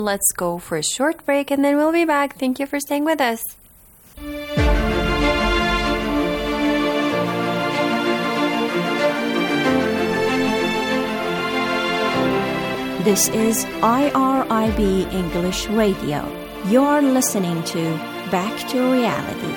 Let's go for a short break and then we'll be back. Thank you for staying with us. This is IRIB English Radio. You're listening to Back to Reality.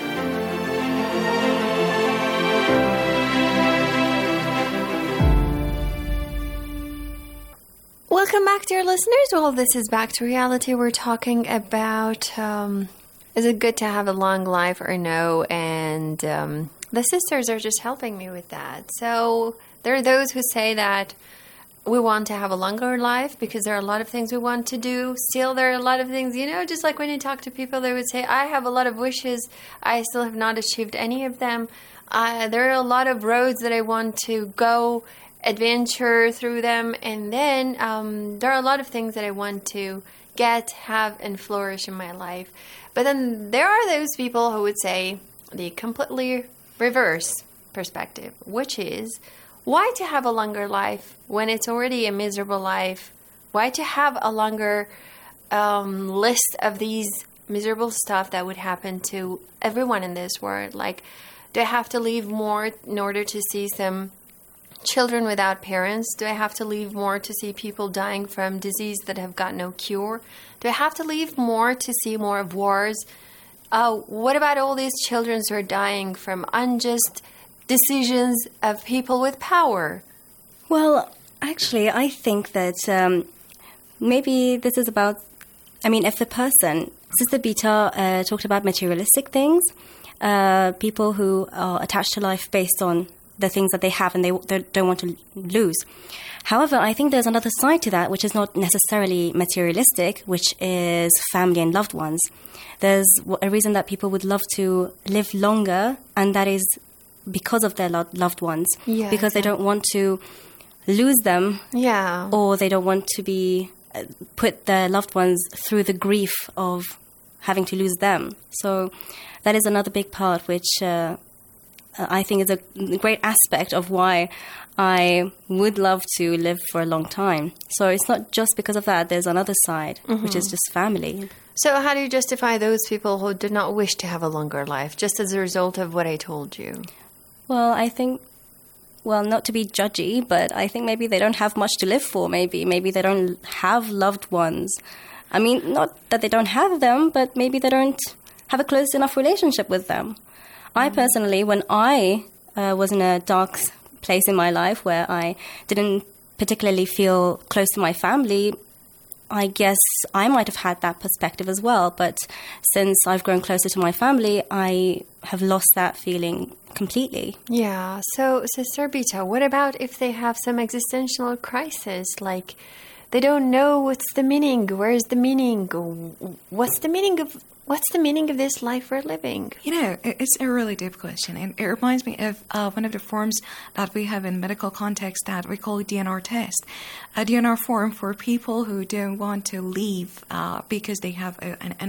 Welcome back, dear listeners. Well, this is Back to Reality. We're talking about is it good to have a long life or no? And the sisters are just helping me with that. So there are those who say that we want to have a longer life because there are a lot of things we want to do. Still, there are a lot of things, just like when you talk to people, they would say, I have a lot of wishes. I still have not achieved any of them. There are a lot of roads that I want to go, adventure through them. And then there are a lot of things that I want to get, have, and flourish in my life. But then there are those people who would say the completely reverse perspective, which is, why to have a longer life when it's already a miserable life? Why to have a longer list of these miserable stuff that would happen to everyone in this world? Like, do I have to leave more in order to see some children without parents? Do I have to leave more to see people dying from disease that have got no cure? Do I have to leave more to see more of wars? What about all these children who are dying from unjust decisions of people with power? Well, actually, I think that maybe this is about, if the person, Sister Bita talked about materialistic things, people who are attached to life based on the things that they have and they don't want to lose. However, I think there's another side to that, which is not necessarily materialistic, which is family and loved ones. There's a reason that people would love to live longer, and that is because of their loved ones, because they don't want to lose them, or they don't want to be put their loved ones through the grief of having to lose them. So that is another big part, which I think is a great aspect of why I would love to live for a long time. So it's not just because of that. There's another side, which is just family. So how do you justify those people who do not wish to have a longer life, just as a result of what I told you? Well, I think, not to be judgy, but I think maybe they don't have much to live for, maybe. Maybe they don't have loved ones. Not that they don't have them, but maybe they don't have a close enough relationship with them. I personally, when I was in a dark place in my life where I didn't particularly feel close to my family, I guess I might have had that perspective as well. But since I've grown closer to my family, I have lost that feeling completely. Yeah. So, Sister Bita, what about if they have some existential crisis? Like, they don't know what's the meaning. Where's the meaning? What's the meaning of this life we're living? It's a really deep question. And it reminds me of one of the forms that we have in medical context that we call DNR test. A DNR form for people who don't want to leave because they have an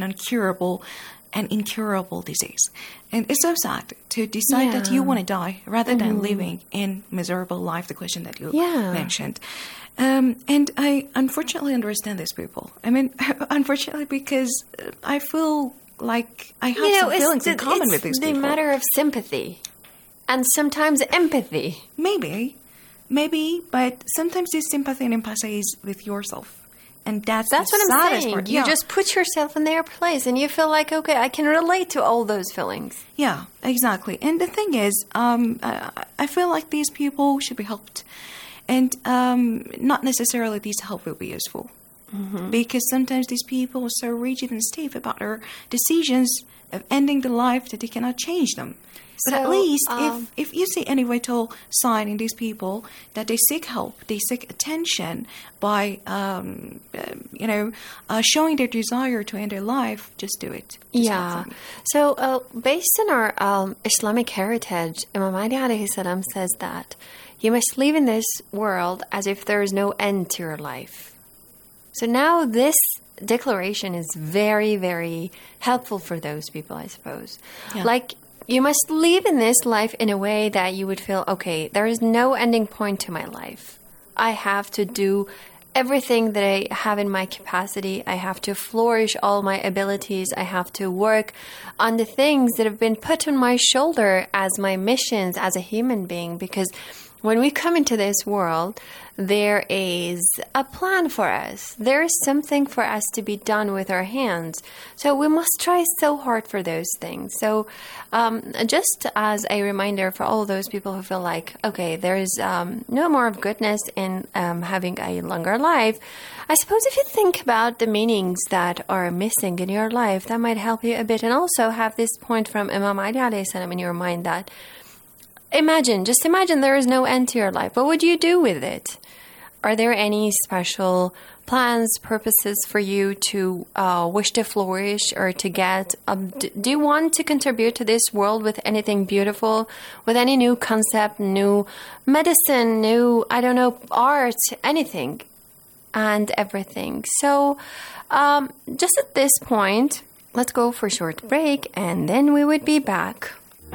incurable disease. And it's so sad to decide that you want to die rather than living in miserable life, the question that you mentioned. And I unfortunately understand these people. Unfortunately, because I feel like I have some feelings in common with these people. It's the matter of sympathy and sometimes empathy. Maybe, but sometimes this sympathy and empathy is with yourself. And that's what I'm saying. Part. You just put yourself in their place and you feel like, okay, I can relate to all those feelings. Yeah, exactly. And the thing is, I feel like these people should be helped. And not necessarily this help will be useful. Because sometimes these people are so rigid and stiff about their decisions of ending the life that they cannot change them. But at least if you see any vital sign in these people that they seek help, they seek attention by, showing their desire to end their life, just do it. So based on our Islamic heritage, Imam Ali alayhi salam says that you must live in this world as if there is no end to your life. So now this declaration is very, very helpful for those people, I suppose. Like, you must live in this life in a way that you would feel, okay, there is no ending point to my life. I have to do everything that I have in my capacity. I have to flourish all my abilities. I have to work on the things that have been put on my shoulder as my missions as a human being, because when we come into this world, there is a plan for us. There is something for us to be done with our hands. So we must try so hard for those things. So just as a reminder for all those people who feel like, okay, there is no more of goodness in having a longer life, I suppose if you think about the meanings that are missing in your life, that might help you a bit. And also have this point from Imam Ali alayhi salam in your mind that just imagine there is no end to your life. What would you do with it? Are there any special plans, purposes for you to wish to flourish or to get? Do you want to contribute to this world with anything beautiful, with any new concept, new medicine, new, art, anything and everything? So just at this point, let's go for a short break and then we would be back.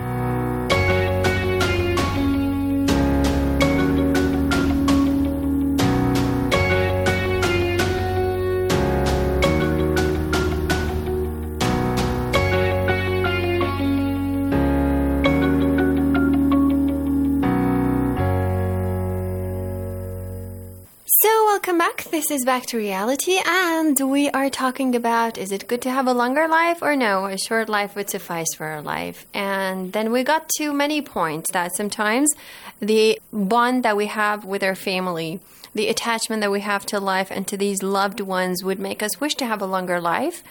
Welcome back. This is Back to Reality, and we are talking about, is it good to have a longer life or no? A short life would suffice for our life. And then we got to many points that sometimes the bond that we have with our family, the attachment that we have to life and to these loved ones would make us wish to have a longer life.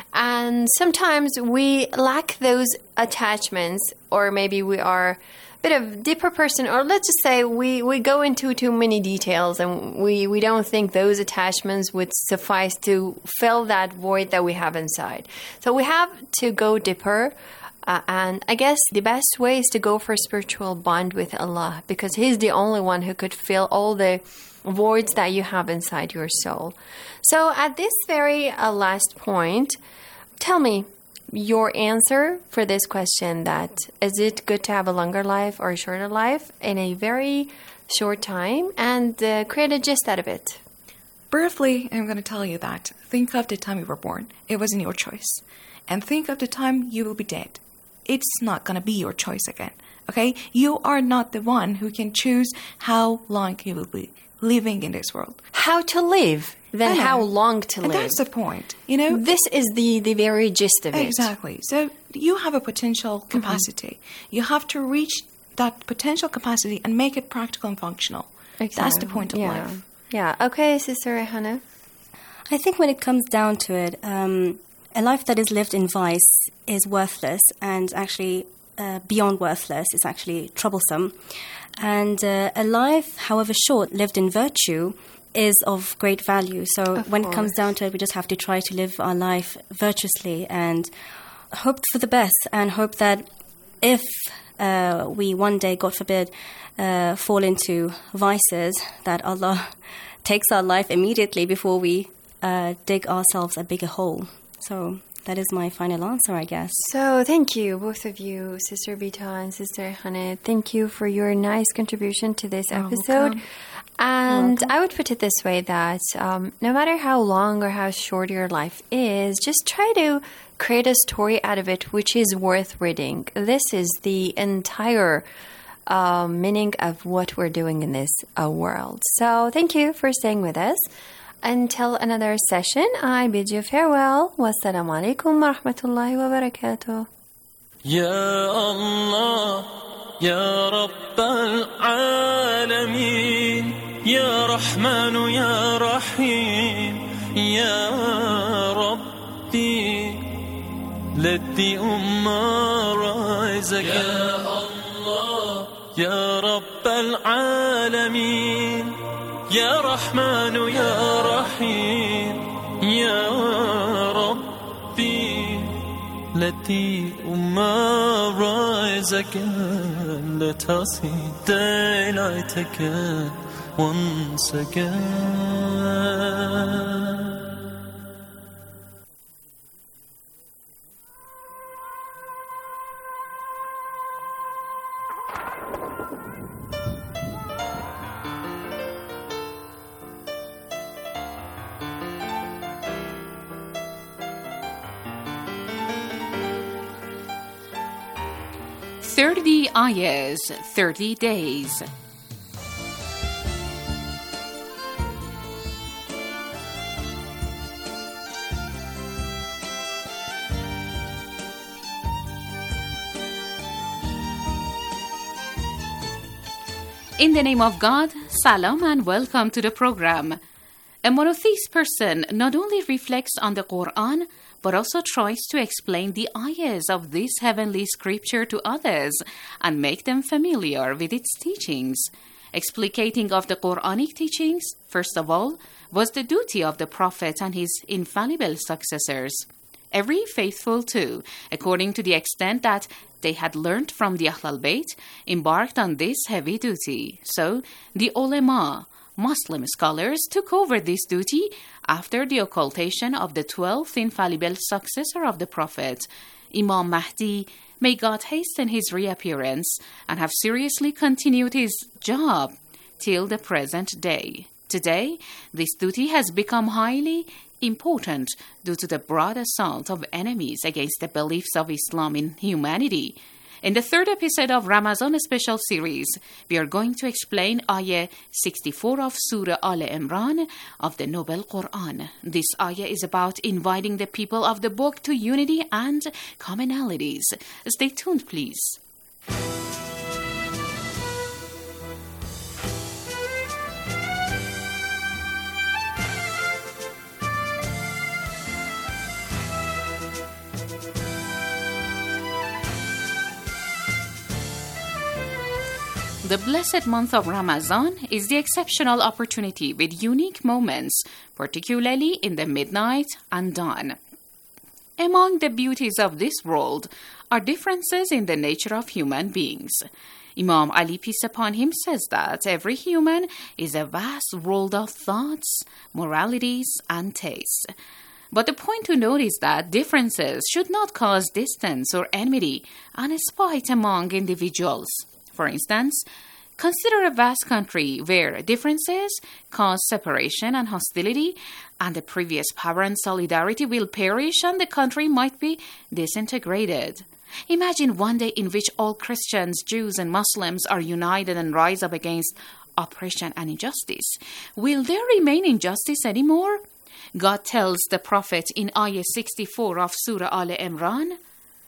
And sometimes we lack those attachments, or maybe we are bit of deeper person, or let's just say we go into too many details and we don't think those attachments would suffice to fill that void that we have inside. So we have to go deeper. And I guess the best way is to go for a spiritual bond with Allah, because He's the only one who could fill all the voids that you have inside your soul. So at this very last point, tell me your answer for this question, that is it good to have a longer life or a shorter life in a very short time, and create a gist out of it. Briefly, I'm going to tell you that. Think of the time you were born. It wasn't your choice. And think of the time you will be dead. It's not going to be your choice again. Okay? You are not the one who can choose how long you will be living in this world. How to live, then how long to live. And that's the point, you know? This is the very gist of it. Exactly. So you have a potential capacity. You have to reach that potential capacity and make it practical and functional. Exactly. That's the point of life. Yeah. Okay, Sister Rehana. I think when it comes down to it, a life that is lived in vice is worthless, and actually beyond worthless, it's actually troublesome. And a life, however short, lived in virtue is of great value. So when it comes down to it, we just have to try to live our life virtuously and hope for the best, and hope that if we one day, God forbid, fall into vices, that Allah takes our life immediately before we dig ourselves a bigger hole. So that is my final answer, I guess. So thank you, both of you, Sister Bita and Sister Rehana. Thank you for your nice contribution to this episode. Welcome. And I would put it this way, that no matter how long or how short your life is, just try to create a story out of it which is worth reading. This is the entire meaning of what we're doing in this world. So thank you for staying with us. Until another session, I bid you farewell. Wassalamu alaikum wa rahmatullahi wa barakatuh. Ya Allah, Ya Rabbal Alameen, Ya Rahmanu, Ya Rahim, Ya Rabbi, let the Ummah rise again. Ya Allah, Ya Rabbal Alameen, Ya Rahmanu, Ya Rahim, Ya Rabbi, let the Ummah rise again. Let us see daylight again, once again. 30 ayahs, 30 days. In the name of God, salam and welcome to the program. A monotheist person not only reflects on the Quran, but also tries to explain the ayahs of this heavenly scripture to others and make them familiar with its teachings. Explicating of the Quranic teachings, first of all, was the duty of the Prophet and his infallible successors. Every faithful too, according to the extent that they had learned from the Ahlul Bayt, embarked on this heavy duty. So, the ulama, Muslim scholars, took over this duty after the occultation of the 12th infallible successor of the Prophet, Imam Mahdi, may God hasten his reappearance, and have seriously continued his job till the present day. Today, this duty has become highly important due to the broad assault of enemies against the beliefs of Islam in humanity. In the third episode of Ramadan special series, we are going to explain Ayah 64 of Surah Al Imran of the Noble Quran. This ayah is about inviting the people of the book to unity and commonalities. Stay tuned, please. The blessed month of Ramadan is the exceptional opportunity with unique moments, particularly in the midnight and dawn. Among the beauties of this world are differences in the nature of human beings. Imam Ali, peace upon him, says that every human is a vast world of thoughts, moralities, and tastes. But the point to note is that differences should not cause distance or enmity and spite among individuals. For instance, consider a vast country where differences cause separation and hostility, and the previous power and solidarity will perish and the country might be disintegrated. Imagine one day in which all Christians, Jews, and Muslims are united and rise up against oppression and injustice. Will there remain injustice anymore? God tells the Prophet in Ayah 64 of Surah Al Imran,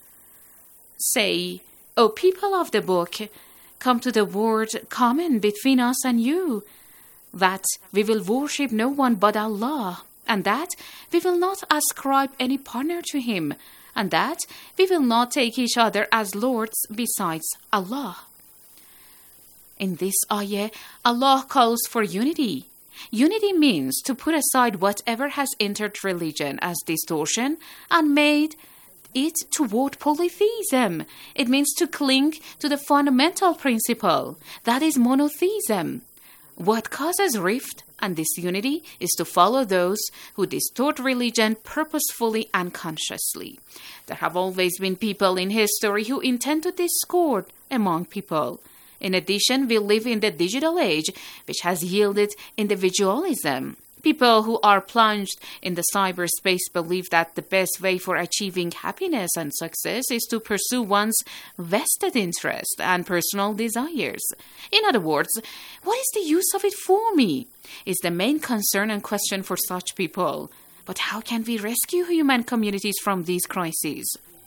"Say, O people of the book, come to the word common between us and you, that we will worship no one but Allah, and that we will not ascribe any partner to Him, and that we will not take each other as lords besides Allah." In this ayah, Allah calls for unity. Unity means to put aside whatever has entered religion as distortion and made it toward polytheism. It means to cling to the fundamental principle, that is monotheism. What causes rift and disunity is to follow those who distort religion purposefully and consciously. There have always been people in history who intend to discord among people. In addition, we live in the digital age, which has yielded individualism. People who are plunged in the cyberspace believe that the best way for achieving happiness and success is to pursue one's vested interest and personal desires. In other words, what is the use of it for me? Is the main concern and question for such people. But how can we rescue human communities from these crises?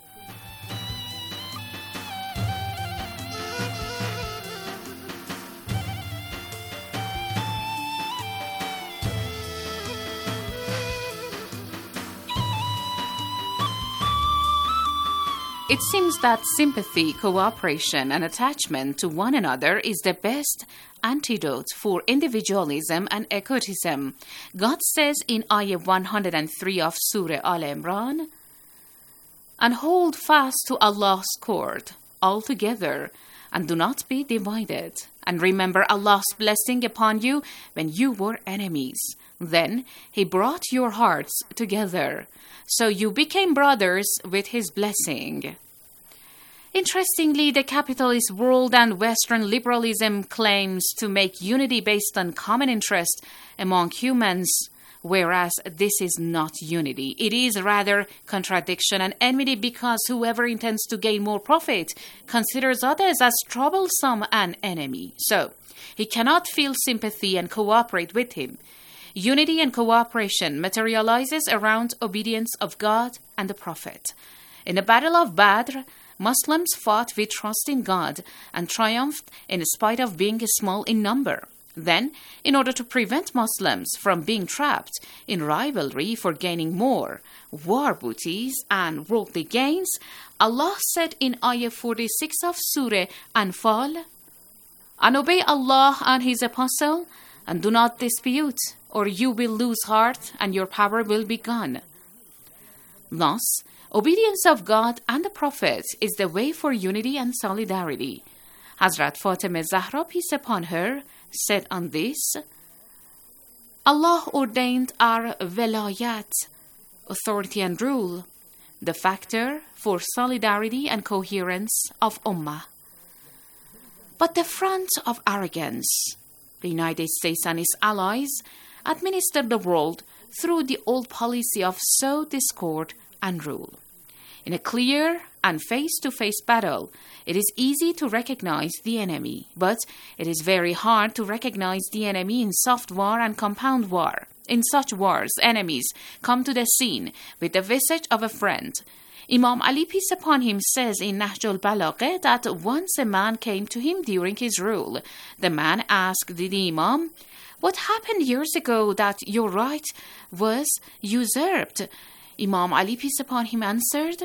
It seems that sympathy, cooperation, and attachment to one another is the best antidote for individualism and egotism. God says in Ayah 103 of Surah Al Imran, "And hold fast to Allah's cord altogether, and do not be divided. And remember Allah's blessing upon you when you were enemies. Then He brought your hearts together, so you became brothers with His blessing." Interestingly, the capitalist world and Western liberalism claims to make unity based on common interest among humans, whereas this is not unity. It is rather contradiction and enmity, because whoever intends to gain more profit considers others as troublesome and enemy. So, he cannot feel sympathy and cooperate with him. Unity and cooperation materializes around obedience of God and the Prophet. In the Battle of Badr, Muslims fought with trust in God and triumphed in spite of being small in number. Then, in order to prevent Muslims from being trapped in rivalry for gaining more war booties and worldly gains, Allah said in Ayah 46 of Surah Anfal, "And obey Allah and His Apostle, and do not dispute, or you will lose heart and your power will be gone." Thus, obedience of God and the Prophet is the way for unity and solidarity. Hazrat Fatima Zahra, peace upon her, said on this, "Allah ordained our velayat, authority and rule, the factor for solidarity and coherence of Ummah. But the front of arrogance, the United States and its allies, administered the world through the old policy of sow discord and rule. In a clear and face-to-face battle, it is easy to recognize the enemy, but it is very hard to recognize the enemy in soft war and compound war. In such wars, enemies come to the scene with the visage of a friend. Imam Ali, peace upon him, says in Nahjul Balagha that once a man came to him during his rule. The man asked the Imam, "What happened years ago that your right was usurped?" Imam Ali, peace upon him, answered,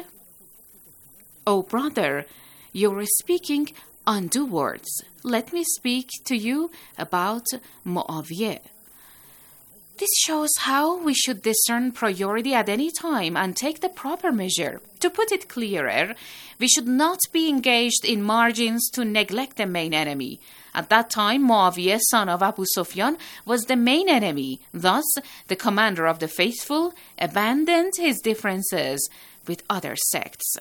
"O brother, you're speaking undue words. Let me speak to you about Muawiyah." This shows how we should discern priority at any time and take the proper measure. To put it clearer, we should not be engaged in margins to neglect the main enemy. At that time, Muawiyah, son of Abu Sufyan, was the main enemy. Thus, the commander of the faithful abandoned his differences with other sects.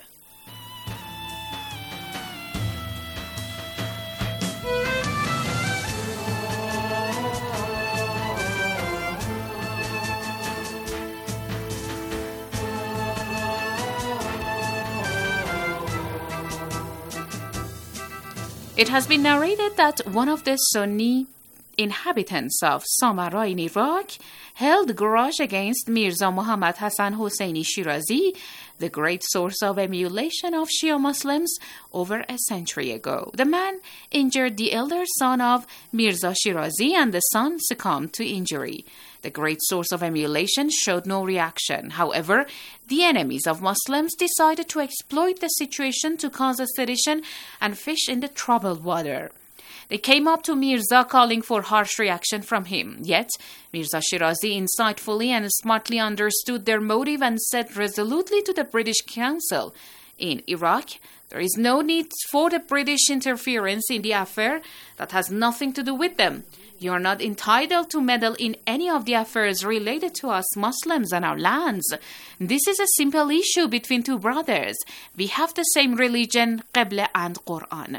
It has been narrated that one of the Sunni inhabitants of Samarra in Iraq held grudge against Mirza Muhammad Hassan Hosseini Shirazi, the great source of emulation of Shia Muslims, over a century ago. The man injured the elder son of Mirza Shirazi, and the son succumbed to injury. The great source of emulation showed no reaction. However, the enemies of Muslims decided to exploit the situation to cause a sedition and fish in the troubled water. They came up to Mirza calling for harsh reaction from him. Yet, Mirza Shirazi insightfully and smartly understood their motive and said resolutely to the British Council, "In Iraq, there is no need for the British interference in the affair that has nothing to do with them. You are not entitled to meddle in any of the affairs related to us Muslims and our lands. This is a simple issue between two brothers. We have the same religion, Qibla and Quran."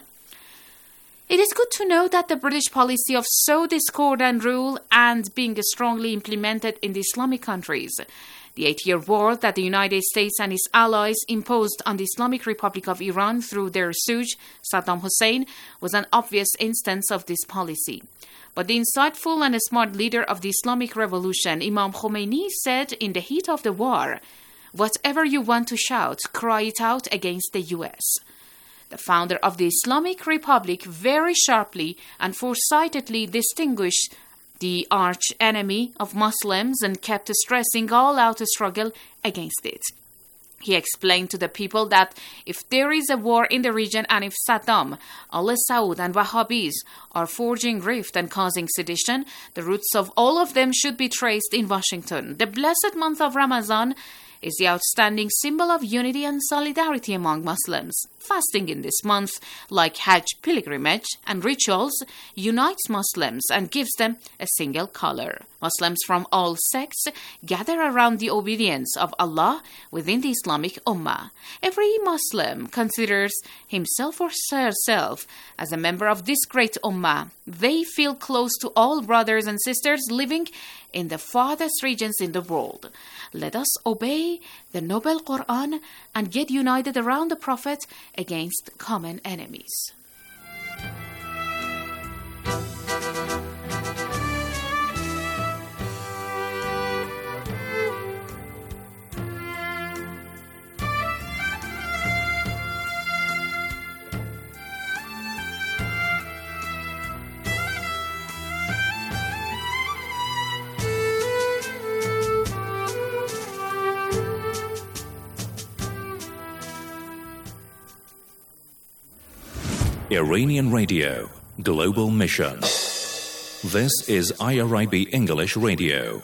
It is good to know that the British policy of sow discord and rule and being strongly implemented in the Islamic countries. The 8-year war that the United States and its allies imposed on the Islamic Republic of Iran through their stooge, Saddam Hussein, was an obvious instance of this policy. But the insightful and smart leader of the Islamic Revolution, Imam Khomeini, said in the heat of the war, "Whatever you want to shout, cry it out against the U.S." The founder of the Islamic Republic very sharply and foresightedly distinguished the arch enemy of Muslims and kept stressing all-out struggle against it. He explained to the people that if there is a war in the region and if Saddam, al-Saud and Wahhabis are forging rift and causing sedition, the roots of all of them should be traced in Washington. The blessed month of Ramadan is the outstanding symbol of unity and solidarity among Muslims. Fasting in this month, like Hajj pilgrimage and rituals, unites Muslims and gives them a single color. Muslims from all sects gather around the obedience of Allah within the Islamic Ummah. Every Muslim considers himself or herself as a member of this great Ummah. They feel close to all brothers and sisters living in the farthest regions in the world. Let us obey the noble Quran and get united around the Prophet against common enemies. Iranian Radio, Global Mission. This is IRIB English Radio.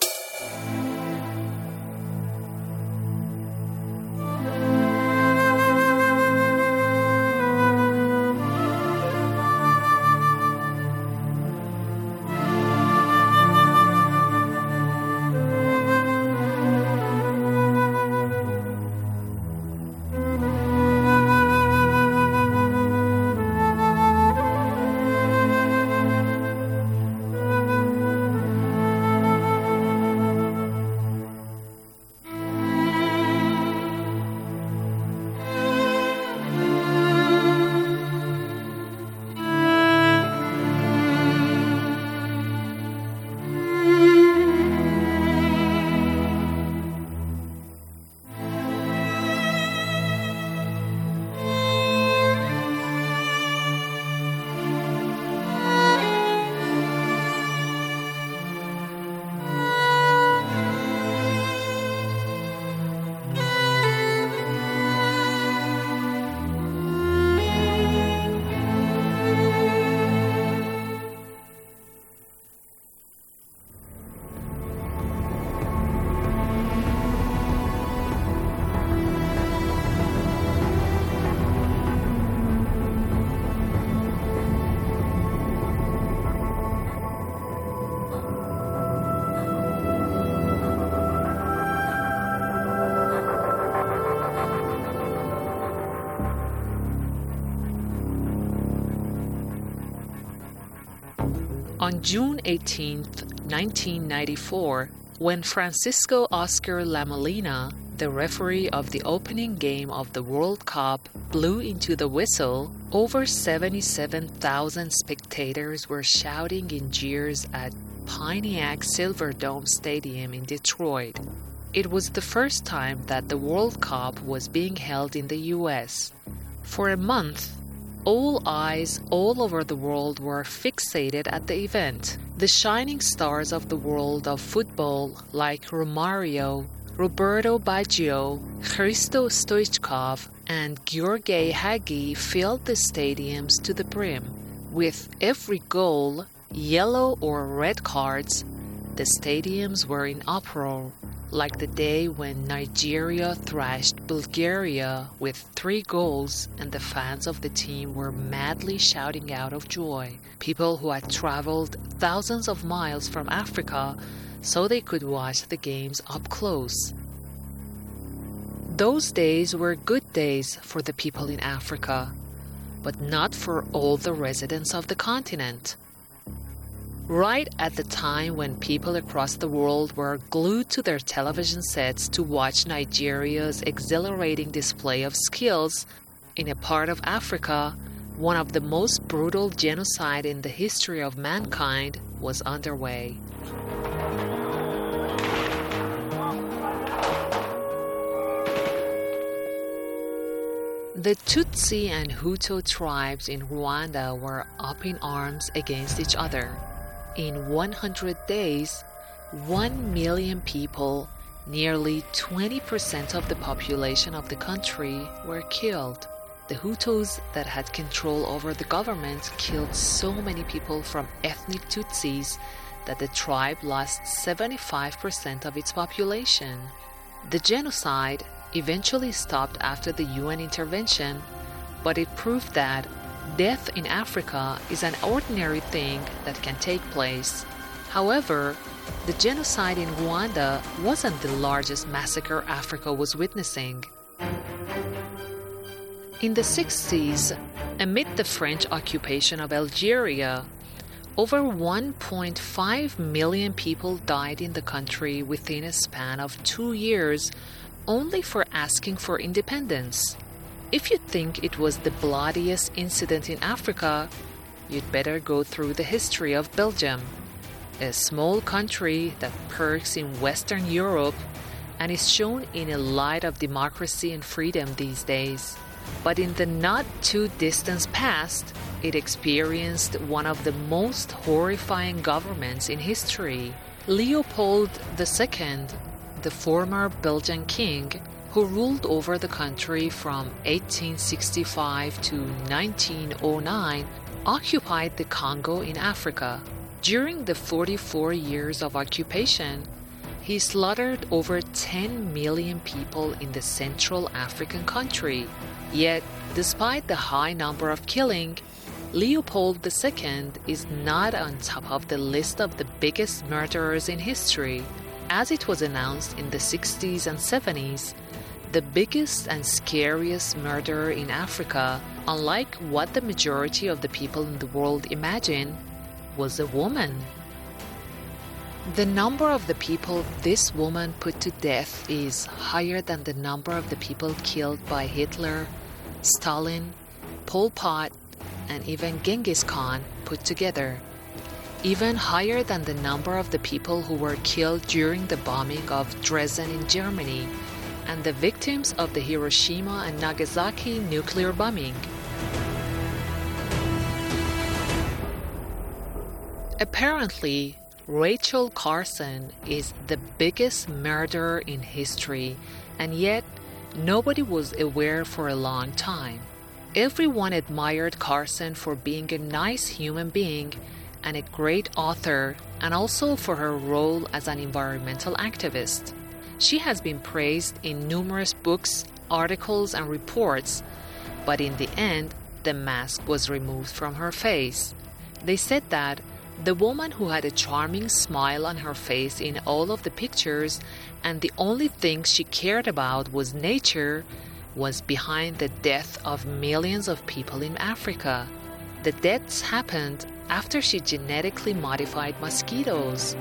On June 18, 1994, when Francisco Oscar Lamolina, the referee of the opening game of the World Cup, blew into the whistle, over 77,000 spectators were shouting in jeers at Pontiac Silverdome Stadium in Detroit. It was the first time that the World Cup was being held in the U.S. For a month, all eyes all over the world were fixated at the event. The shining stars of the world of football like Romario, Roberto Baggio, Hristo Stoichkov, and Gheorghe Hagi filled the stadiums to the brim. With every goal, yellow or red cards, the stadiums were in uproar, like the day when Nigeria thrashed Bulgaria with 3 goals and the fans of the team were madly shouting out of joy. People who had traveled thousands of miles from Africa so they could watch the games up close. Those days were good days for the people in Africa, but not for all the residents of the continent. Right at the time when people across the world were glued to their television sets to watch Nigeria's exhilarating display of skills, in a part of Africa, one of the most brutal genocide in the history of mankind was underway. The Tutsi and Hutu tribes in Rwanda were up in arms against each other. In 100 days, 1 million people, nearly 20% of the population of the country, were killed. The Hutus that had control over the government killed so many people from ethnic Tutsis that the tribe lost 75% of its population. The genocide eventually stopped after the UN intervention, but it proved that death in Africa is an ordinary thing that can take place. However, the genocide in Rwanda wasn't the largest massacre Africa was witnessing. In the 60s, amid the French occupation of Algeria, over 1.5 million people died in the country within a span of 2 years only for asking for independence. If you think it was the bloodiest incident in Africa, you'd better go through the history of Belgium, a small country that perks in Western Europe and is shown in a light of democracy and freedom these days. But in the not-too-distant past, it experienced one of the most horrifying governments in history. Leopold II, the former Belgian king, who ruled over the country from 1865 to 1909, occupied the Congo in Africa. During the 44 years of occupation, he slaughtered over 10 million people in the Central African country. Yet, despite the high number of killing, Leopold II is not on top of the list of the biggest murderers in history. As it was announced in the 60s and 70s, the biggest and scariest murderer in Africa, unlike what the majority of the people in the world imagine, was a woman. The number of the people this woman put to death is higher than the number of the people killed by Hitler, Stalin, Pol Pot, and even Genghis Khan put together. Even higher than the number of the people who were killed during the bombing of Dresden in Germany and the victims of the Hiroshima and Nagasaki nuclear bombing. Apparently, Rachel Carson is the biggest murderer in history, and yet nobody was aware for a long time. Everyone admired Carson for being a nice human being and a great author, and also for her role as an environmental activist. She has been praised in numerous books, articles, and reports, but in the end, the mask was removed from her face. They said that the woman who had a charming smile on her face in all of the pictures and the only thing she cared about was nature was behind the death of millions of people in Africa. The deaths happened after she genetically modified mosquitoes.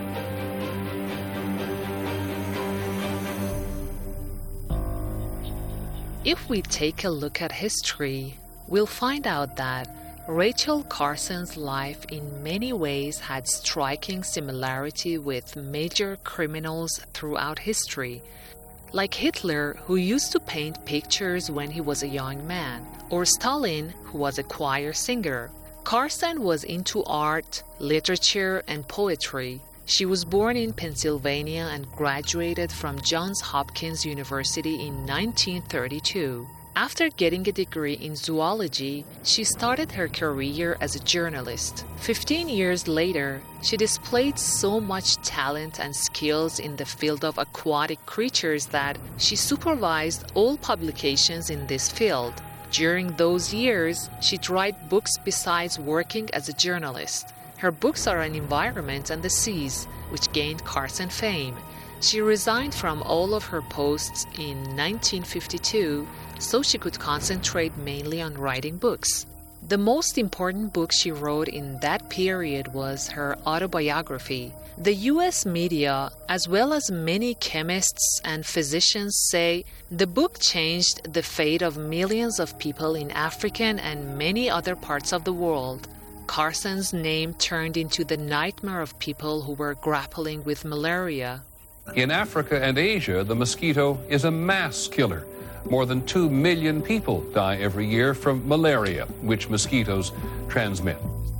If we take a look at history, we'll find out that Rachel Carson's life in many ways had striking similarity with major criminals throughout history, like Hitler, who used to paint pictures when he was a young man, or Stalin, who was a choir singer. Carson was into art, literature, and poetry. She was born in Pennsylvania and graduated from Johns Hopkins University in 1932. After getting a degree in zoology, she started her career as a journalist. 15 years later, she displayed so much talent and skills in the field of aquatic creatures that she supervised all publications in this field. During those years, she'd write books besides working as a journalist. Her books are on environment and the seas, which gained Carson fame. She resigned from all of her posts in 1952 so she could concentrate mainly on writing books. The most important book she wrote in that period was her autobiography. The U.S. media, as well as many chemists and physicians, say the book changed the fate of millions of people in African and many other parts of the world. Carson's name turned into the nightmare of people who were grappling with malaria. In Africa and Asia, the mosquito is a mass killer. More than 2 million people die every year from malaria, which mosquitoes transmit.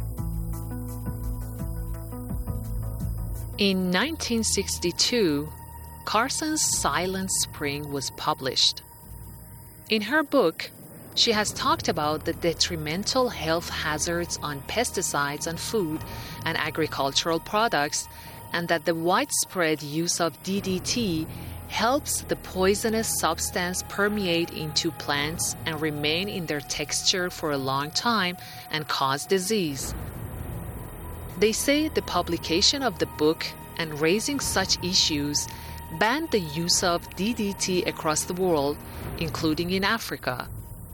In 1962, Carson's Silent Spring was published. In her book, she has talked about the detrimental health hazards on pesticides on food and agricultural products, and that the widespread use of DDT helps the poisonous substance permeate into plants and remain in their texture for a long time and cause disease. They say the publication of the book and raising such issues banned the use of DDT across the world, including in Africa.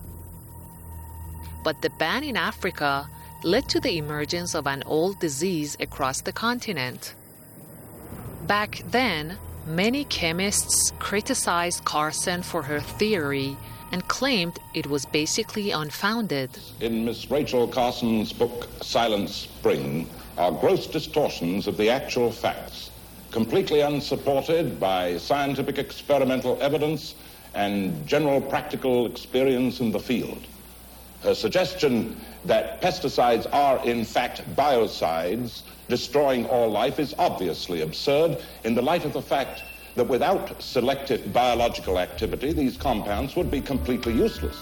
But the ban in Africa led to the emergence of an old disease across the continent. Back then, many chemists criticized Carson for her theory and claimed it was basically unfounded. In Miss Rachel Carson's book, Silent Spring, are gross distortions of the actual facts, completely unsupported by scientific experimental evidence and general practical experience in the field. Her suggestion that pesticides are in fact biocides destroying all life is obviously absurd in the light of the fact that without selective biological activity, these compounds would be completely useless.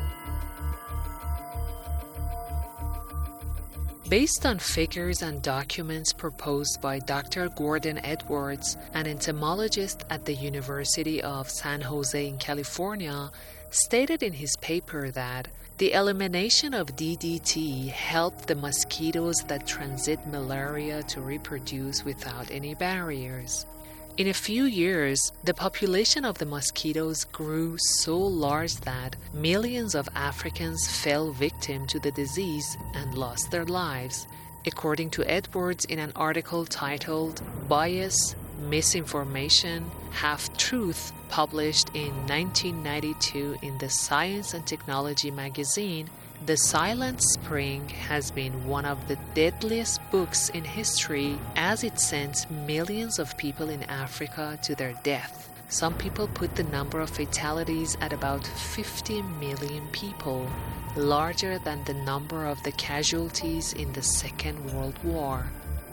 Based on figures and documents proposed by Dr. Gordon Edwards, an entomologist at the University of San Jose in California, stated in his paper that the elimination of DDT helped the mosquitoes that transmit malaria to reproduce without any barriers. In a few years, the population of the mosquitoes grew so large that millions of Africans fell victim to the disease and lost their lives, according to Edwards in an article titled Bias, Misinformation, Half-Truth, published in 1992 in the Science and Technology magazine. The Silent Spring has been one of the deadliest books in history as it sends millions of people in Africa to their death. Some people put the number of fatalities at about 50 million people, larger than the number of the casualties in the Second World War.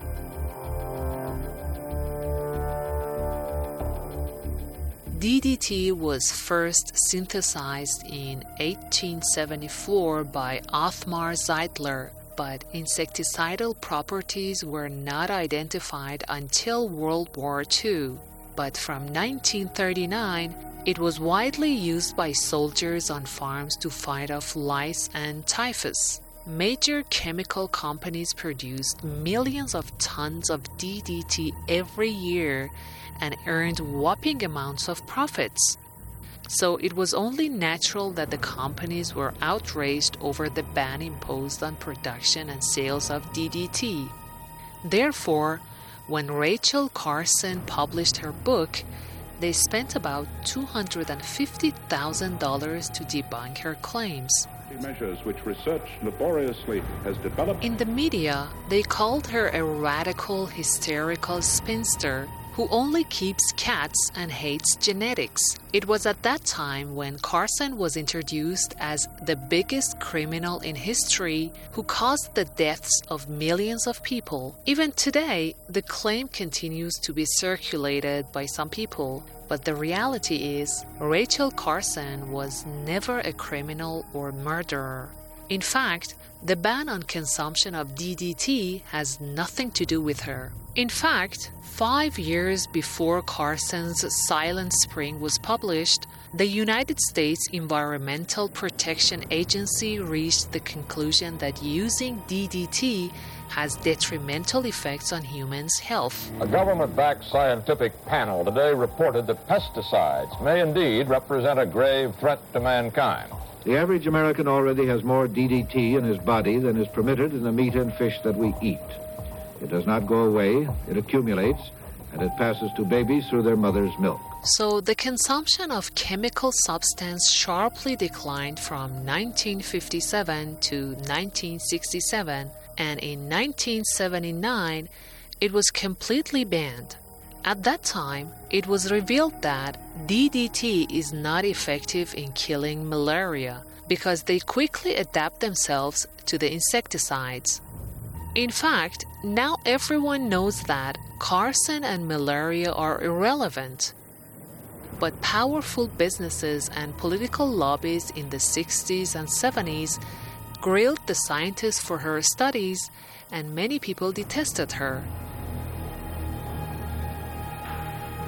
DDT was first synthesized in 1874 by Othmar Zeitler, but insecticidal properties were not identified until World War II. But from 1939, it was widely used by soldiers on farms to fight off lice and typhus. Major chemical companies produced millions of tons of DDT every year and earned whopping amounts of profits. So it was only natural that the companies were outraged over the ban imposed on production and sales of DDT. Therefore, when Rachel Carson published her book, they spent about $250,000 to debunk her claims. Measures which research laboriously has developed. In the media, they called her a radical, hysterical spinster who only keeps cats and hates genetics. It was at that time when Carson was introduced as the biggest criminal in history who caused the deaths of millions of people. Even today, the claim continues to be circulated by some people. But the reality is, Rachel Carson was never a criminal or murderer. In fact, the ban on consumption of DDT has nothing to do with her. In fact, 5 years before Carson's Silent Spring was published, the United States Environmental Protection Agency reached the conclusion that using DDT has detrimental effects on humans' health. A government-backed scientific panel today reported that pesticides may indeed represent a grave threat to mankind. The average American already has more DDT in his body than is permitted in the meat and fish that we eat. It does not go away, it accumulates, and it passes to babies through their mother's milk. So the consumption of chemical substance sharply declined from 1957 to 1967, and in 1979, it was completely banned. At that time, it was revealed that DDT is not effective in killing malaria because they quickly adapt themselves to the insecticides. In fact, now everyone knows that Carson and malaria are irrelevant. But powerful businesses and political lobbies in the 60s and 70s grilled the scientists for her studies, and many people detested her.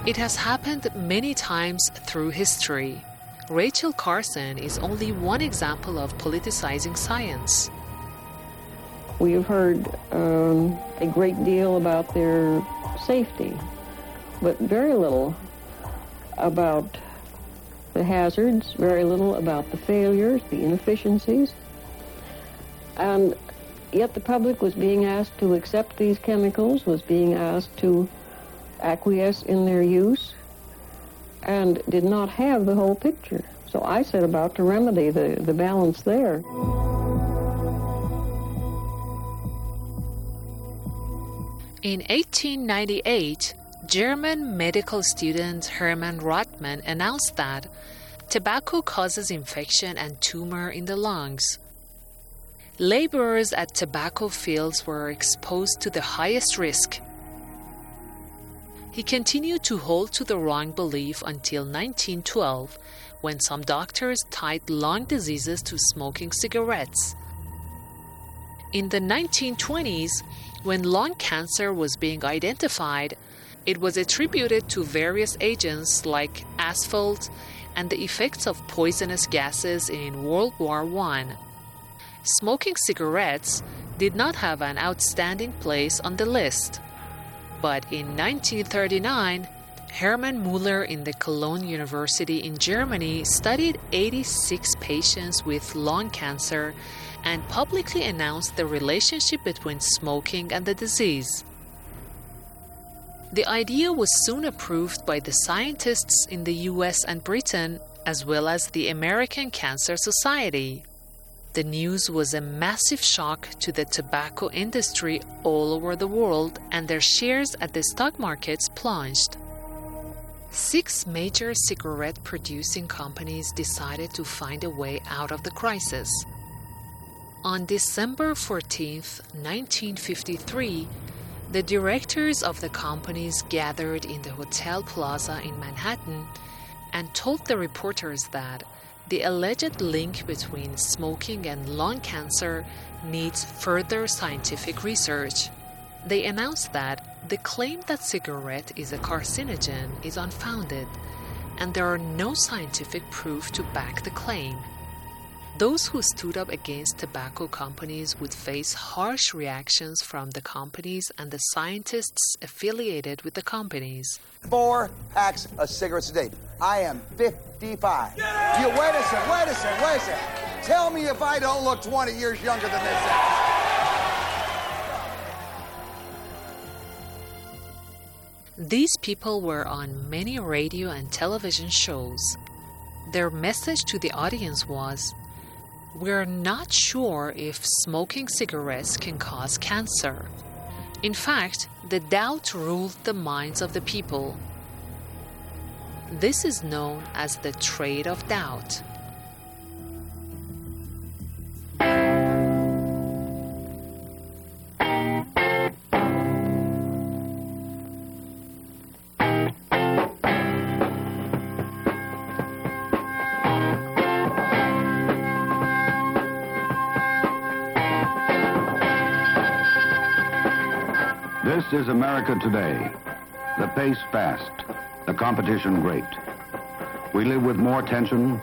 It has happened many times through history. Rachel Carson is only one example of politicizing science. We have heard a great deal about their safety, but very little about the hazards, very little about the failures, the inefficiencies. And yet the public was being asked to accept these chemicals, was being asked to acquiesce in their use, and did not have the whole picture. So I set about to remedy the balance there. In 1898, German medical student Hermann Rothman announced that tobacco causes infection and tumor in the lungs. Laborers at tobacco fields were exposed to the highest risk. He continued to hold to the wrong belief until 1912, when some doctors tied lung diseases to smoking cigarettes. In the 1920s, when lung cancer was being identified, it was attributed to various agents like asphalt and the effects of poisonous gases in World War I. Smoking cigarettes did not have an outstanding place on the list. But in 1939, Hermann Müller in the Cologne University in Germany studied 86 patients with lung cancer and publicly announced the relationship between smoking and the disease. The idea was soon approved by the scientists in the US and Britain, as well as the American Cancer Society. The news was a massive shock to the tobacco industry all over the world, and their shares at the stock markets plunged. 6 major cigarette-producing companies decided to find a way out of the crisis. On December 14, 1953, the directors of the companies gathered in the Hotel Plaza in Manhattan and told the reporters that the alleged link between smoking and lung cancer needs further scientific research. They announced that the claim that cigarette is a carcinogen is unfounded, and there are no scientific proof to back the claim. Those who stood up against tobacco companies would face harsh reactions from the companies and the scientists affiliated with the companies. 4 packs of cigarettes a day. I am 55. You wait a second. Tell me if I don't look 20 years younger than this. These people were on many radio and television shows. Their message to the audience was, "We're not sure if smoking cigarettes can cause cancer." In fact, the doubt ruled the minds of the people. This is known as the trade of doubt. This is America today. The pace fast, the competition great. We live with more tension,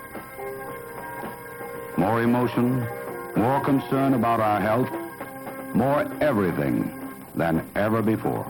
more emotion, more concern about our health, more everything than ever before.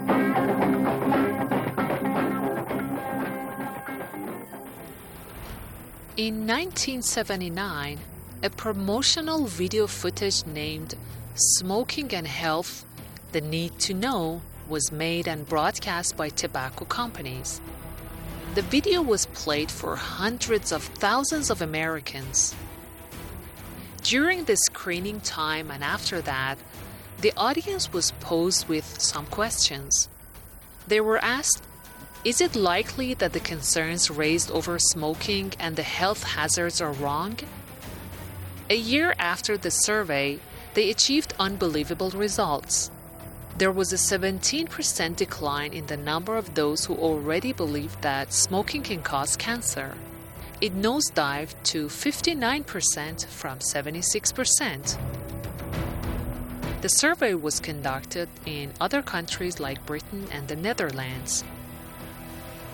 In 1979, a promotional video footage named Smoking and Health: The Need to Know was made and broadcast by tobacco companies. The video was played for hundreds of thousands of Americans. During the screening time and after that, the audience was posed with some questions. They were asked, is it likely that the concerns raised over smoking and the health hazards are wrong? A year after the survey, they achieved unbelievable results. There was a 17% decline in the number of those who already believed that smoking can cause cancer. It nosedived to 59% from 76%. The survey was conducted in other countries like Britain and the Netherlands.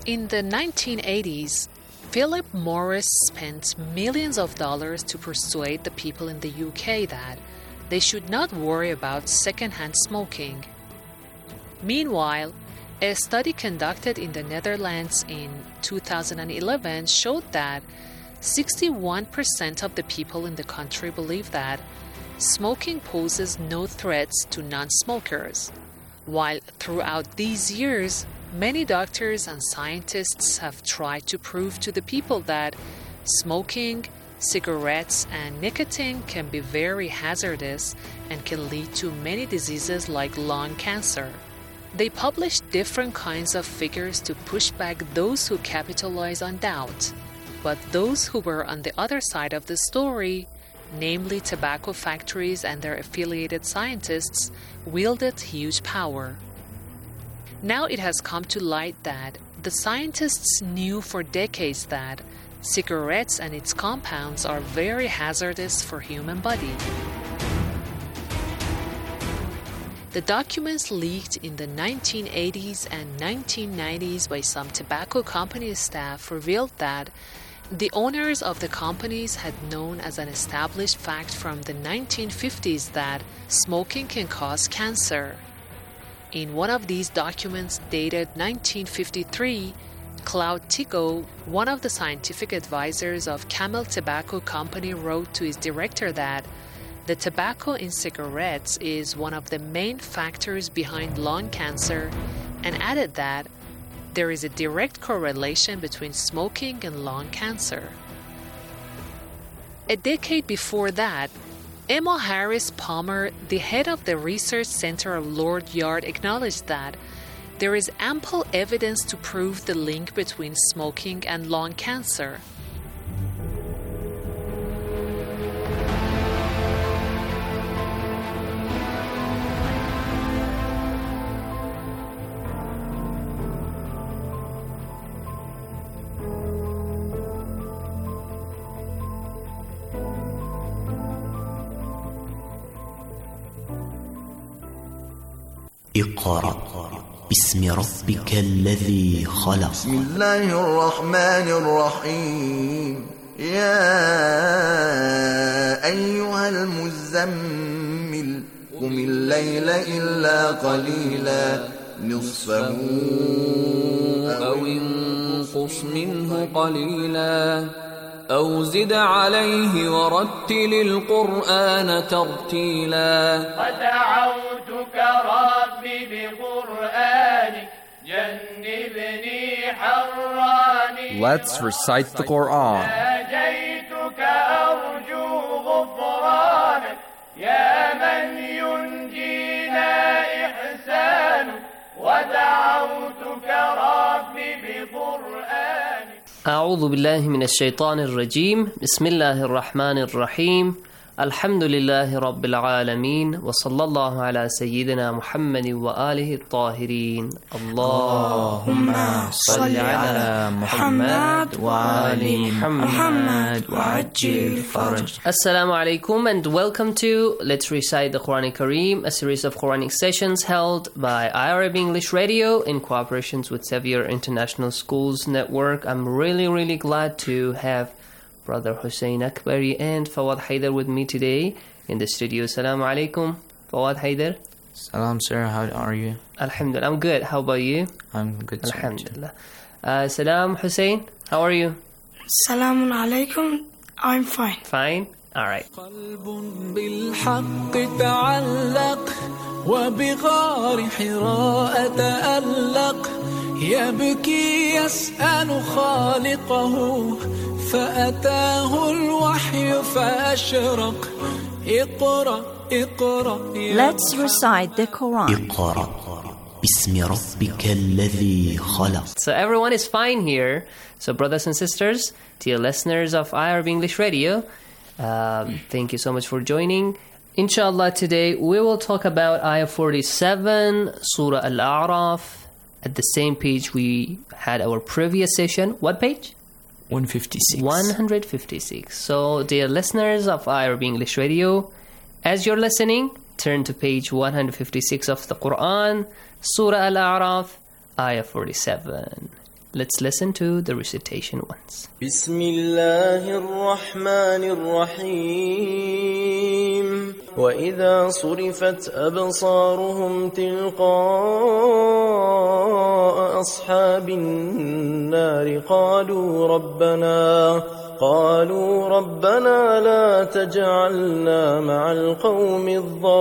In the 1980s, Philip Morris spent millions of dollars to persuade the people in the UK that they should not worry about secondhand smoking. Meanwhile, a study conducted in the Netherlands in 2011 showed that 61% of the people in the country believe that smoking poses no threats to non-smokers, while throughout these years, many doctors and scientists have tried to prove to the people that smoking, cigarettes, and nicotine can be very hazardous and can lead to many diseases like lung cancer. They published different kinds of figures to push back those who capitalize on doubt. But those who were on the other side of the story, namely tobacco factories and their affiliated scientists, wielded huge power. Now it has come to light that the scientists knew for decades that cigarettes and its compounds are very hazardous for human body. The documents leaked in the 1980s and 1990s by some tobacco company staff revealed that the owners of the companies had known as an established fact from the 1950s that smoking can cause cancer. In one of these documents dated 1953, Claude Thigault, one of the scientific advisors of Camel Tobacco Company, wrote to his director that the tobacco in cigarettes is one of the main factors behind lung cancer, and added that there is a direct correlation between smoking and lung cancer. A decade before that, Emma Harris Palmer, the head of the research center of Lord Yard, acknowledged that there is ample evidence to prove the link between smoking and lung cancer. اقرأ باسم ربك الذي خلق. بسم الله الرحمن الرحيم. يا أيها المزمل قم الليل إلا قليلا نصفه أو انقص منه قليلا أو زد عليه ورتل القرآن ترتيلا. ودعوتك ربي بقرآنك جنبني حراني. Let's recite the Quran. ناجيتك أرجو غفرانك يا من ينجينا إحسانك. ودعوتك ربي بقرآنك. أعوذ بالله من الشيطان الرجيم. بسم الله الرحمن الرحيم. الحمد لله رب العالمين وصلى الله على سيدنا محمد وآله الطاهرين. اللهم صل على محمد وآل محمد وعجل فرج. Assalamu alaikum and welcome to Let's Recite the Quran Kareem, a series of Quranic sessions held by IRIB English Radio in cooperation with Xavier International Schools Network. I'm really glad to have Brother Hussein Akbari and Fawad Haider with me today in the studio. Assalamu alaikum, Fawad Haider. Salam, sir. How are you? Alhamdulillah. I'm good. How about you? I'm good, sir. Alhamdulillah. Salam, Hussein. How are you? Salamun alaikum. I'm fine. Fine? Alright. قلب بالحق تعلق وبغار حراء تألق يبكي يسأل خالقه فأتاه الوحي فأشرق اقرأ اقرأ. Let's recite the Quran. اقرأ باسم ربك الذي خلق. So everyone is fine here. So brothers and sisters, dear listeners of IRB English Radio, thank you so much for joining. Inshallah, today we will talk about Ayah 47, Surah Al-A'raf, at the same page we had our previous session. What page? 156. 156. So, dear listeners of IRB English Radio, as you're listening, turn to page 156 of the Quran, Surah Al-A'raf, Ayah 47. Let's listen to the recitation once. بسم الله الرحمن الرحيم وإذا صرفت أبصارهم تلقاء أصحاب النار قالوا ربنا لا تجعلنا مع القوم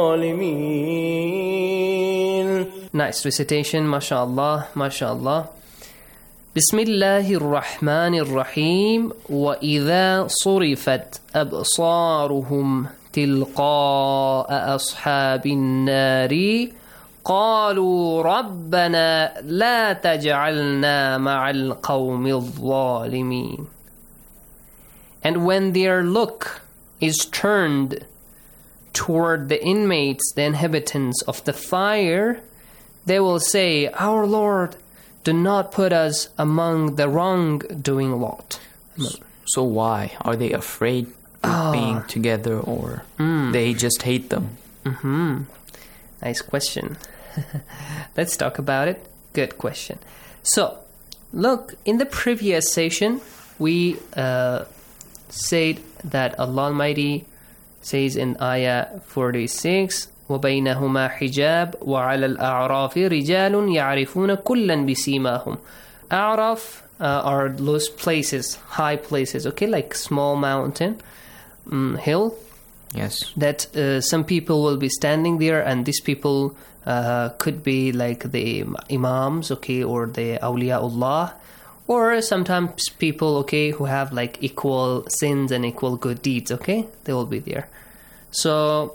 الظالمين. Nice recitation, mashallah, mashallah. بسم الله الرحمن الرحيم وإذا صرفت أبصارهم تلقاء أصحاب النار قالوا ربنا لا تجعلنا مع القوم الظالمين. And when their look is turned toward the inmates, the inhabitants of the fire, they will say, Our Lord, do not put us among the wrongdoing lot. So why? Are they afraid of being together, or they just hate them? Nice question. Let's talk about it. Good question. So, look, in the previous session, we said that Allah Almighty says in Ayah 46, وَبَيْنَهُمَا حِجَابٌ وَعَلَى الْأَعْرَافِ رِجَالٌ يَعْرِفُونَ كُلًّا بِسِيمَاهُمْ. A'raf are those places, high places, okay, like small mountain, hill. Yes. That some people will be standing there, and these people could be like the imams, okay, or the awliyaullah, or sometimes people, okay, who have like equal sins and equal good deeds, okay, they will be there. So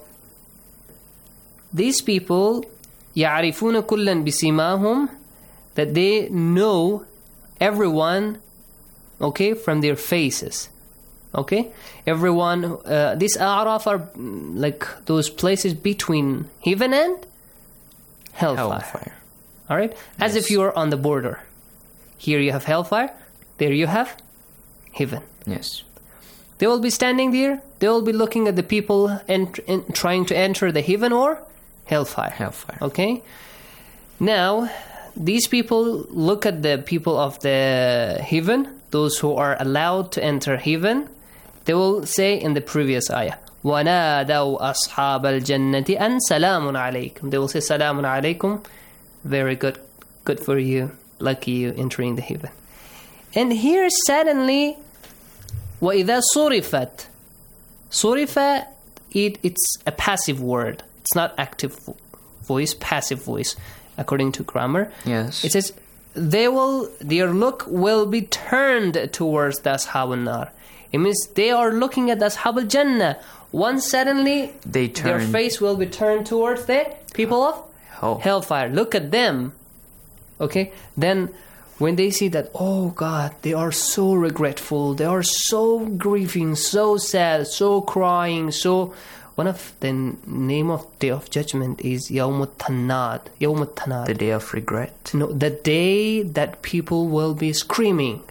these people, يَعْرِفُونَ كُلًّا بِسِيمَاهُمْ, that they know everyone, okay, from their faces, okay? Everyone, these A'raf are like those places between heaven and hellfire. All right? As if you are on the border. Here you have hellfire, there you have heaven. Yes. They will be standing there, they will be looking at the people and trying to enter the heaven or hellfire. Okay? Now, these people look at the people of the heaven, those who are allowed to enter heaven. They will say in the previous ayah, وَنَادَوْا أَصْحَابَ الْجَنَّةِ أَنْ سَلَامٌ عَلَيْكُمْ. They will say, Salamun alaykum. Very good. Good for you. Lucky you entering the heaven. And here suddenly, وَإِذَا صُرِفَتْ. Surifa, it's a passive word. It's not active voice, passive voice, according to grammar. Yes. It says, their look will be turned towards the Ashab al-Nar. It means they are looking at the Ashab al-Jannah. Once suddenly, their face will be turned towards the people of hellfire. Look at them. Okay? Then, when they see that, oh God, they are so regretful, they are so grieving, so sad, so crying, so... One of the name of Day of Judgment is Yawm al-Tanad. Yawm al-Tanad. The day of regret. No, the day that people will be screaming.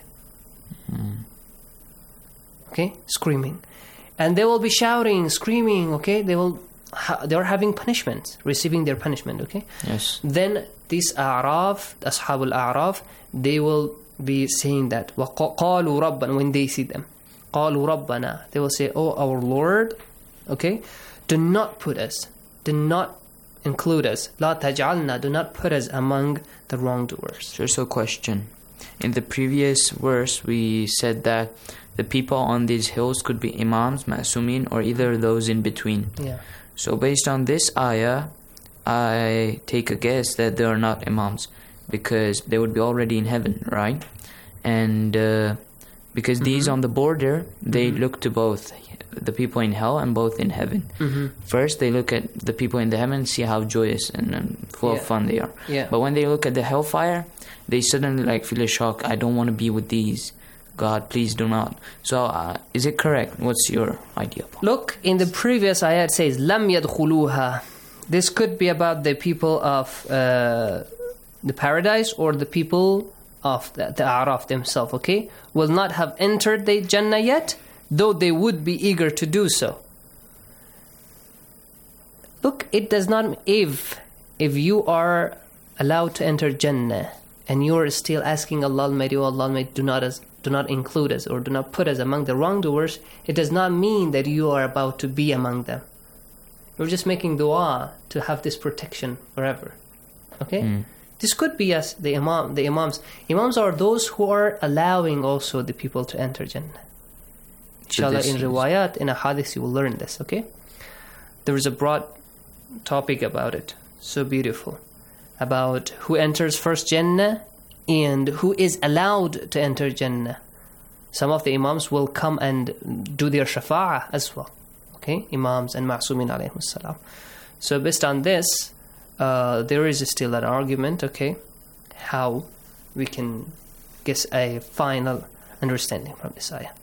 Okay, screaming, and they will be shouting, screaming. Okay, they are having punishment, receiving their punishment. Okay. Yes. Then these A'raf, Ashab al-A'raf, they will be saying that وَقَالُوا رَبَّنَا. When they see them, قَالُوا رَبَّنَا, they will say, oh our Lord, okay, do not put us, do not include us, لَا تَجْعَلْنَا, do not put us among the wrongdoers. There's a question. In the previous verse, we said that the people on these hills could be imams, ma'sumin, or either those in between. Yeah. So based on this ayah, I take a guess that they are not imams, because they would be already in heaven, right? And because these on the border, they look to both the people in hell and both in heaven. First, they look at the people in the heaven, see how joyous and full of fun they are. Yeah. But when they look at the hellfire, they suddenly feel a shock. I don't want to be with these. God, please do not. So, is it correct? What's your idea? Look, in the previous ayah it says, لَمْ يَدْخُلُوهَا. This could be about the people of the paradise or the people of the A'raf themselves, okay? Will not have entered the Jannah yet, though they would be eager to do so. Look, it does not, if you are allowed to enter Jannah, and you're still asking Allah Almighty, oh Allah Almighty, do not include us or do not put us among the wrongdoers, it does not mean that you are about to be among them. You're just making dua to have this protection forever. Okay? This could be as the imams. Imams are those who are allowing also the people to enter Jannah. Inshallah, in riwayat, in a hadith, you will learn this, okay? There is a broad topic about it, so beautiful, about who enters first Jannah and who is allowed to enter Jannah. Some of the imams will come and do their shafa'ah as well, okay? Imams and ma'sumin alayhimus salam. So based on this, there is still an argument, okay, how we can get a final understanding from this ayah.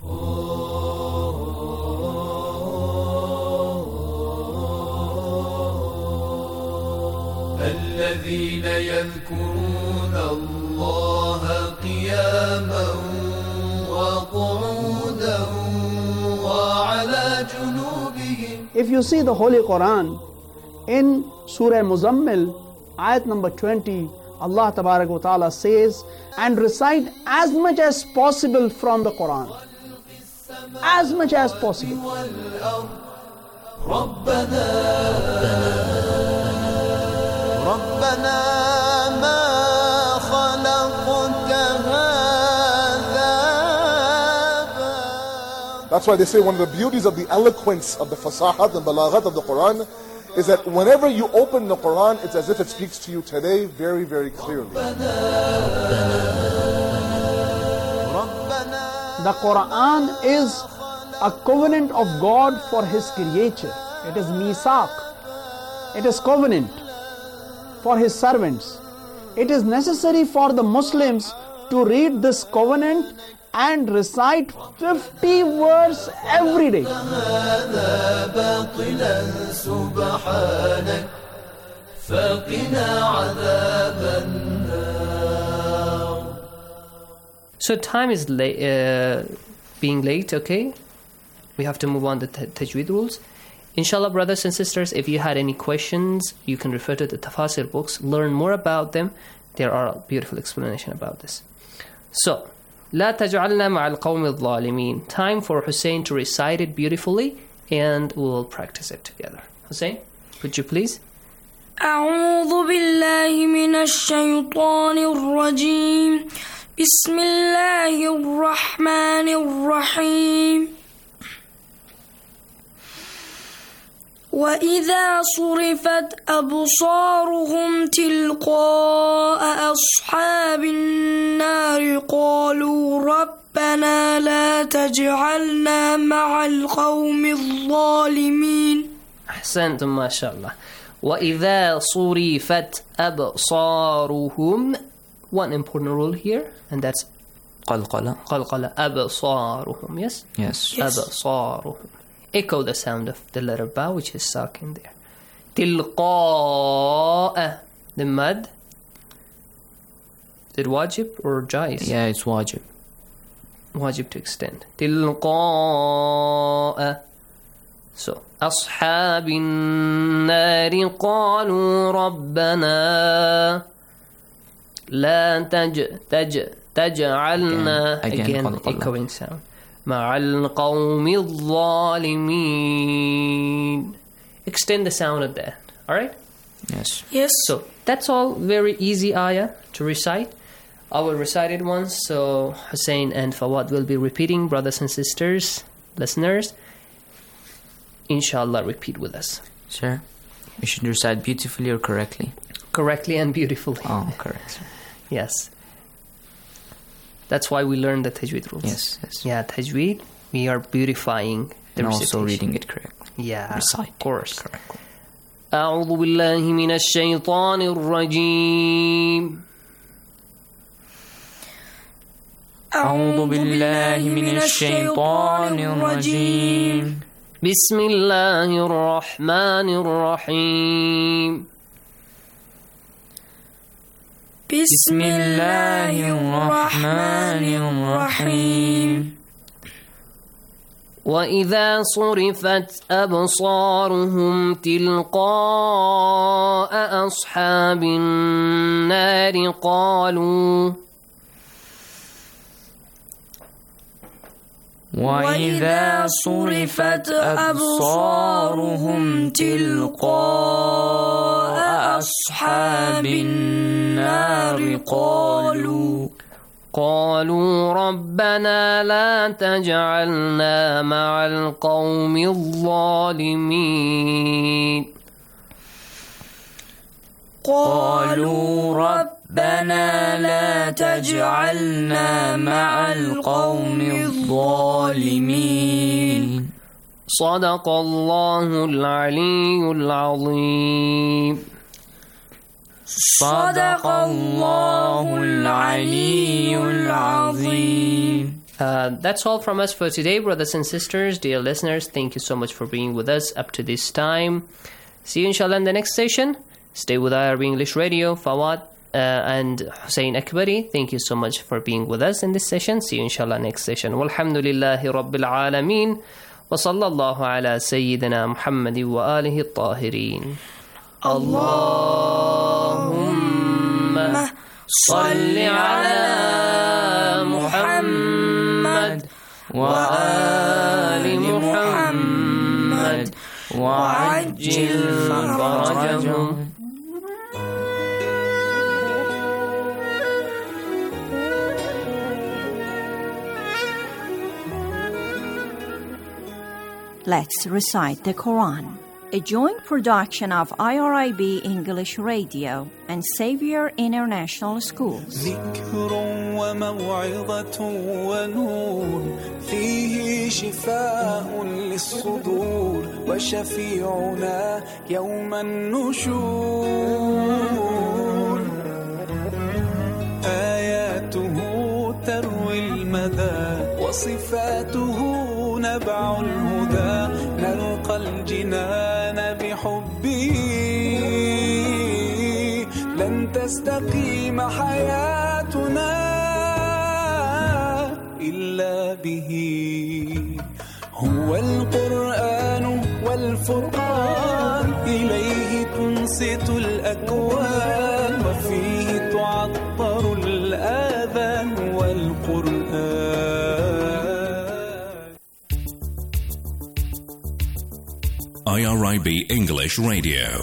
الذين يذكرون الله قياما وقعودا وعلى جنوبهم. If you see the Holy Quran, in Surah Muzammil, ayat number 20, Allah Tabarak wa Ta'ala says, and recite as much as possible from the Quran. As much as possible. That's why they say one of the beauties of the eloquence of the fasahat and balaghat of the Quran is that whenever you open the Quran, it's as if it speaks to you today very, very clearly. The Quran is a covenant of God for His creature. It is misaq. It is covenant for His servants. It is necessary for the Muslims to read this covenant and recite 50 verses every day. So time is being late, okay? We have to move on to Tajweed rules. Inshallah, brothers and sisters, if you had any questions, you can refer to the Tafasir books, learn more about them. There are a beautiful explanation about this. So, لا تجعلنا مع القوم الظالمين. Time for Hussein to recite it beautifully, and we'll practice it together. Hussein, could you please? أعوذ بالله من الشيطان الرجيم. بسم الله الرحمن الرحيم. وإذا صرفت أبصارهم تلقاء أصحاب النار قالوا ربنا لا تجعلنا مع القوم الظالمين. أحسنتم ما شاء الله. وإذا صرفت أبصارهم. One important rule here, and that's قلقلة. قلقلة. أبصارهم. Yes? Yes. أبصارهم. Echo the sound of the letter ba, which is sucking there. تلقاء. The mud. Is it wajib or jais? Yeah, it's wajib. Wajib to extend. تلقاء. So, أصحاب النار قالوا ربنا لا تجعلنا. Again echoing sound. مع القوم الظالمين. Extend the sound of that. Alright? Yes. Yes. So, that's all very easy ayah to recite. I will recite it once, so Hussein and Fawad will be repeating. Brothers and sisters, listeners, inshallah repeat with us. Sure. We should recite beautifully or correctly? Correctly and beautifully. Oh, correct. Yes. That's why we learn the Tajweed rules. Yes, yes. Yeah, Tajweed, we are beautifying the and recitation. Also reading it correctly. Yeah, recite of course. Correctly. أعوذ بالله من الشيطان الرجيم. أعوذ بالله من الشيطان الرجيم. بسم الله الرحمن الرحيم. بسم الله الرحمن الرحيم. وإذا صرفت أبصارهم تلقاء أصحاب النار قالوا وإذا صرفت أبصارهم تلقاء أصحاب النار قالوا ربنا لا تجعلنا مع القوم الظالمين قالوا ربنا لا تجعلنا مع القوم الظالمين صدق الله العلي العظيم صدق الله العلي العظيم. That's all from us for today, brothers and sisters. Dear listeners, thank you so much for being with us up to this time. See you inshallah in the next session. Stay with IRB English Radio. Fawad and Hussein Akbari, thank you so much for being with us in this session. See you inshallah next session. Walhamdulillahi Rabbil Alameen. Wa sallallahu ala Sayyidina Muhammad wa alihi at-tahirin. Allahumma salli ala Muhammad wa ali Muhammad wa ajil farajahum. Let's recite the Quran. A joint production of IRIB English Radio and Xavier International Schools. ذكر وموعظة ونور فيه شفاء للصدور وشفيعنا يوم النشور آياته تروي المدى وصفاته نبع الهدى نلقى الجنان بحبه لن تستقيم حياتنا إلا به هو القرآن والفرقان إليه تنصت الأكوان وفيه تعطر الآذان والقرآن. IRIB English Radio.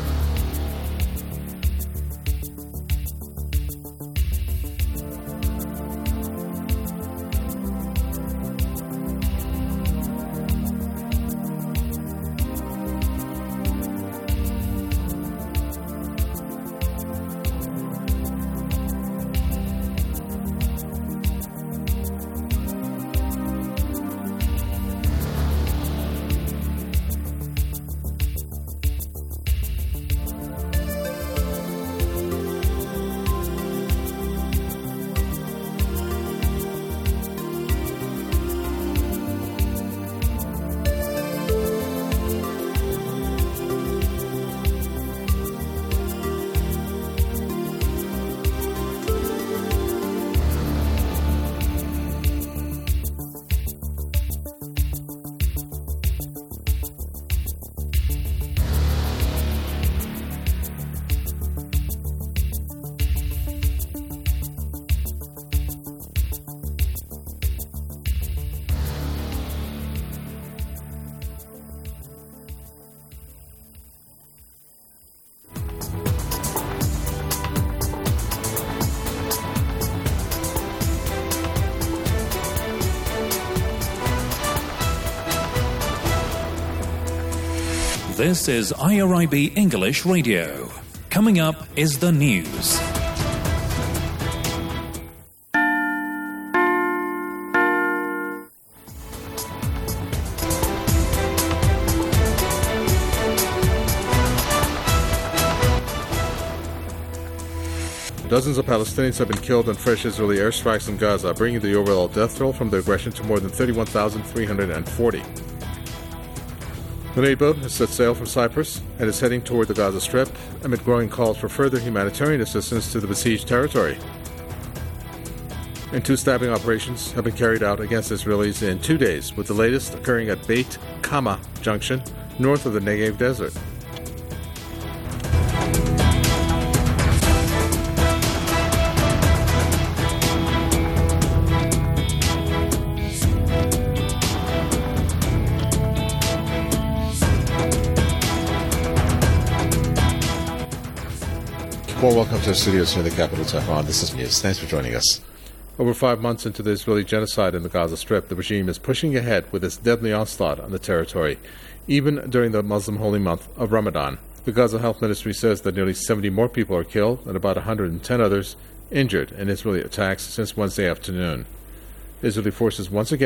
This is IRIB English Radio. Coming up is the news. Dozens of Palestinians have been killed in fresh Israeli airstrikes in Gaza, bringing the overall death toll from the aggression to more than 31,340. The aid boat has set sail from Cyprus and is heading toward the Gaza Strip amid growing calls for further humanitarian assistance to the besieged territory. And 2 stabbing operations have been carried out against Israelis in 2 days, with the latest occurring at Beit Kama Junction, north of the Negev Desert. Well, welcome to our studios here in the capital, Tehran. This is News. Thanks for joining us. Over 5 months into the Israeli genocide in the Gaza Strip, the regime is pushing ahead with its deadly onslaught on the territory, even during the Muslim holy month of Ramadan. The Gaza Health Ministry says that nearly 70 more people are killed and about 110 others injured in Israeli attacks since Wednesday afternoon. Israeli forces once again